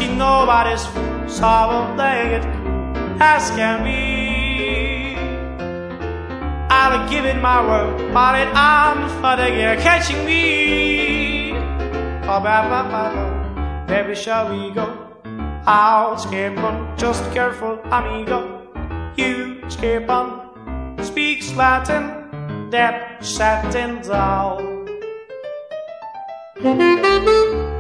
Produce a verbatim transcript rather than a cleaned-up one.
see nobody's fool, so I will play it cool as can be. I'll give it my word, but it I'm for the year catching me. Oh, ba, ba, ba, ba. Baby, shall we go out, escape on, just careful, amigo. You escape on, speaks Latin, that satin down.